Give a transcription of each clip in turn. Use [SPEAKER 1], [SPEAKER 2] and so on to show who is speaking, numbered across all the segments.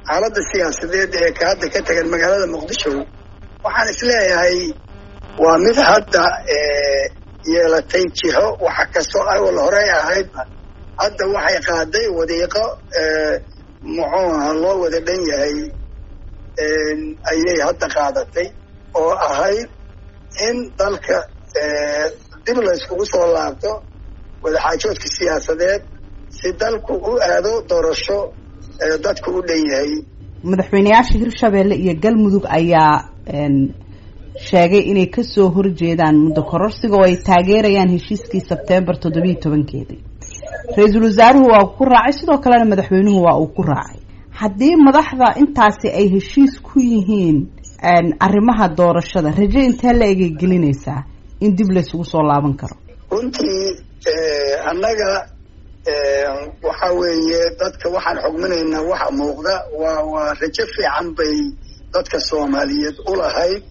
[SPEAKER 1] xaaladda siyaasadeed ee ka hadda ka tagan magaalada muqdisho waxaan isleeyahay waa mid hadda yeelatay jiho waxa kastoo awal horey ahaydba hadda waxay qaaday wadiiqo muxuu aha loo wada dhan yahay ayay hadda qaadatay oo ahayd in dalka dib la iskugu soo laabto wadaxaajoodka siyaasadeed si dalku u aado doorasho dadku u dhan yahay.
[SPEAKER 2] madaxweynayaasha Hirshabelle iyo Galmudug ayaa sheegay inay ka soo horjeedaan muddo kororsiga oo ay taageerayaan heshiiskii September 17-keedii. Ra'iisul Wasaaruhu waa ku raacay sidoo kale madaxweynuhu waa uu ku raacay. haddii madaxda intaasi ay heshiis ku yihiin arrimaha doorashada rajo intee la eegay gelinaysaa in dib la isugu soo laaban karo?
[SPEAKER 1] runtii annaga waxa weeye dadka waxaan xugminaynaa waxa muuqda waa rajo fiican bay dadka Soomaaliyeed u lahayd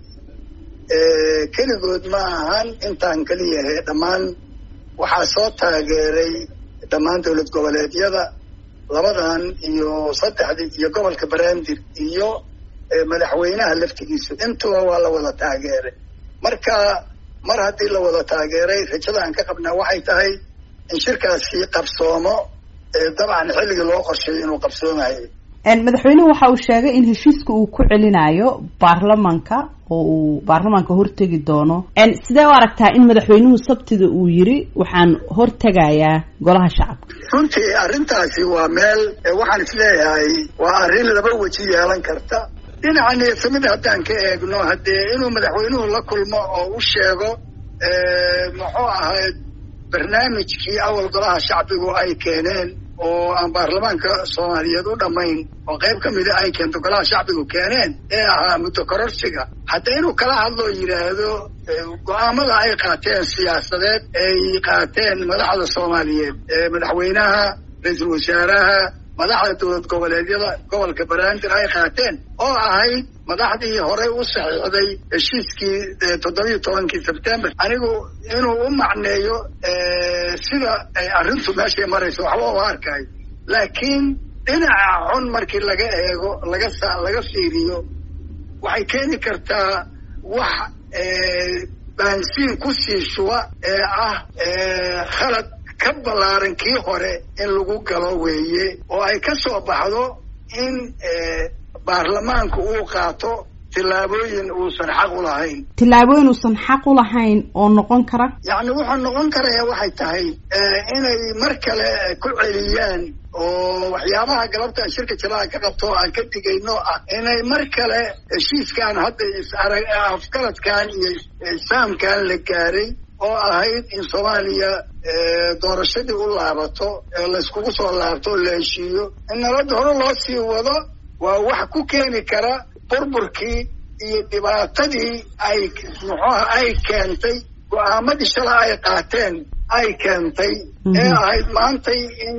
[SPEAKER 1] keligood ma ahan intaan kaliya dhammaan waxaa soo taageeray dhammaan dowlad goboleedyada labadan iyo saddexdii iyo gobolka Banaadir iyo madaxweynaha laftigiisu intuba waa la wada taageeray. marka mar haddii la wada taageeray rajada aan ka qabnaa waxay tahay in shirkaasi qabsoomo dabcan xilliga loo qorsheeyay inuu qabsoomayo.
[SPEAKER 2] madaxweynuhu waxa uu sheegay in heshiiska uu ku celinayo baarlamaanka oo uu baarlamaanka hortagi doono. sidee u aragtaa in madaxweynuhu sabtida uu yiri waxaan hortagayaa golaha shacabka?
[SPEAKER 1] runtii arrintaasi waa meel waxaan isleeyahay waa arrin laba waji yeelan karta. dhinaca niyadsamida haddaan ka eegno haddee inuu madaxweynuhu la kulmo oo u sheego muxuu ahayd barnaamijkii awal golaha shacbigu ay keeneen oo aan baarlamaanka Soomaaliyeed u dhamayn oo qayb ka mid ah ay keento golaha shacbigu keeneen ee ahaa muddo kororsiga. hadda inuu kala hadlo yiraahdo go'aamada ay qaateen siyaasadeed ay qaateen madaxda Soomaaliyeed madaxweynaha ra'iisul wasaaraha madaxda dowlad goboleedyada gobolka Banaadir ay qaateen oo ahayd madaxdii hore u saxiixday heshiiskii 17 September anigu inuu u macneeyo sida ay arrintu meesha marayso waxba u arkay laakiin dhinaca xun markii laga eego laga fiiriyo waxay keeni kartaa wax baansiin ku sii shuba khalad ka balaaran kii hore in lagu galo weeye oo ay ka soo baxdo in baarlamaanku uu qaato tillaabooyin uusan xaq u lahayn.
[SPEAKER 2] tillaabooyin uusan xaq u lahayn oo noqon kara
[SPEAKER 1] yacni wuxuu noqon karaya waxay tahay inay mar kale ku celiyaan oo waxyaabaha galabta shirka jilaa ka qabto aan ka digayno inay mar kale heshiiskan hadda afgaradkan iyo saamkan la gaaray oo ahayd in Soomaaliya doorashadii u laabato la iskugu soo laabto la heshiiyo in nabadda hore loo sii wado waa wax ku keeni kara burburkii iyo dhibaatadii ay keentay go'aamadii shalay ay qaateen ay keentay ee ahayd maantay in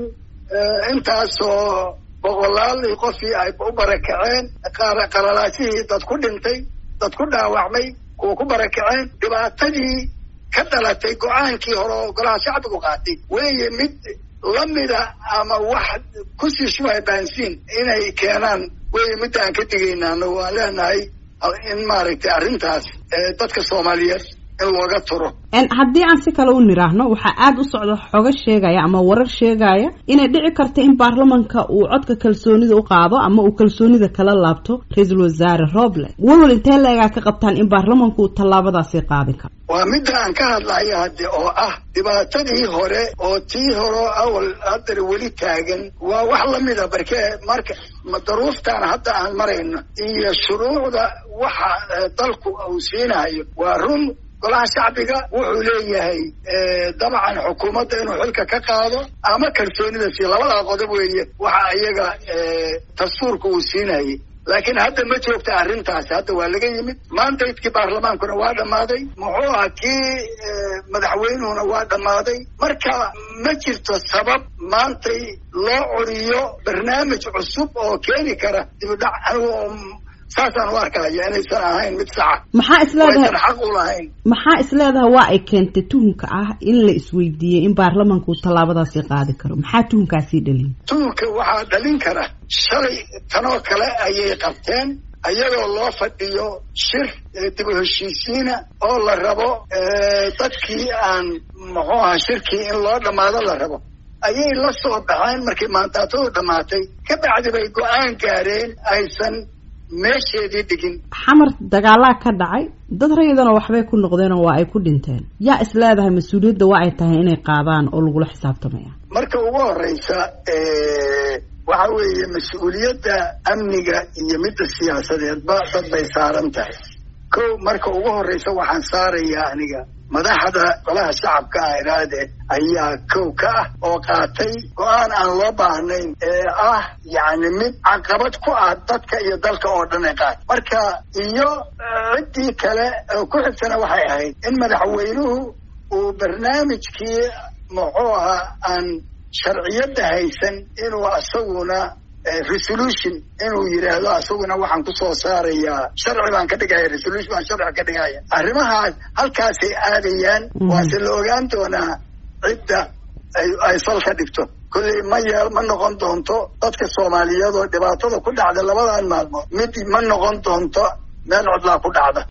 [SPEAKER 1] intaasoo boqolaal qofii ay u barakaceen qaralaashihii dad ku dhintay dad ku dhaawacmay kuwa ku barakaceen dhibaatadii ka dhalatay go'aankii hore oo golaha shacbigu qaatay weeye mid lamida ama wax ku sii shubay baansiin inay keenaan weeye midda aan ka digaynaa waan leenahay in maaragtay arrintaas dadka Soomaaliyeed in looga turo.
[SPEAKER 2] haddii aan si kale u niraahno waxaa aad u socda xogo sheegaya ama warar sheegaya inay dhici karto in baarlamaanka uu codka kalsoonida u qaado ama uu kalsoonida kala laabto ra'iisul wasaare Roble. walwal intee leegaa ka qabtaan in baarlamaanku uu tallaabadaasi qaadi karo?
[SPEAKER 1] waa midda aan ka hadlayo hadde oo dhibaatadii hore oo tii hore awal hadda weli taagan waa wax lamida marka daruuftaan hadda aan marayno iyo shuruucda waxa dalku uu siinayo waa run golaha shacbiga wuxuu leeyahay dabcan xukuumadda inuu xilka ka qaado ama kalsoonida si labada qodob weeye waxa iyaga dastuurka uu siinayay laakiin hadda ma joogta arrintaas hadda waa laga yimid maantaydkii baarlamaankuna waa dhammaaday muxuu ahaa kii madaxweynuhuna waa dhammaaday marka ma jirto sabab maantay loo curiyo barnaamij cusub oo keeni kara dibudhac anigu saasaan u arkaya inaysan ahayn mid saxa
[SPEAKER 2] maxaa isleedahay
[SPEAKER 1] aysan xaq u lahayn
[SPEAKER 2] maxaa isleedahay waa ay keentay tuhunka ah in la isweydiiyey in baarlamaanku tallaabadaasi qaadi karo maxaa tuhunkaasii dhalin
[SPEAKER 1] tuhunka waxaa dhalin kara shalay tanoo kale ayay qabteen ayagoo loo fadhiyo shir dib u heshiisiina oo la rabo dadkii aan muxuu aha shirkii in loo dhammaado la rabo ayay la soo baxeen markii maantaatadu dhammaatay ka bacdi bay go-aan gaareen aysan meesheedii dhigin
[SPEAKER 2] xamar dagaalaa ka dhacay dad rayidana waxbay ku noqdeenoo waa ay ku dhinteen yaa isleedahay mas-uuliyadda waa ay tahay inay qaadaan oo lagula xisaabtamaya
[SPEAKER 1] marka ugu horeysa waxa weeye mas-uuliyadda amniga iyo midda siyaasadeedba dad bay saaran tahay kow marka ugu horeysa waxaan saarayaa aniga madaxda golaha shacabka iraade ayaa kow ka ah oo qaatay go-aan aan loo baahnayn ee ah yacni mid caqabad ku ah dadka iyo dalka oo dhan ay qaat marka iyo ciddii kale oo ku xigtana waxay ahayd in madaxweynuhu uu barnaamijkii muxuu ahaa aan sharciyadda haysan inuu asaguna resolution inuu yidhaahdo asaguna waxaan kusoo saarayaa sharci baan ka dhigaya resolution baan sharci ka dhigaya arrimahaas halkaasay aadayaan waase la ogaan doonaa cidda ay sal ka dhigto kolley ma noqon doonto dadka soomaaliyeed oo dhibaatada ku dhacda labadan maalmood mid ma noqon doonto meel codlaa ku dhacda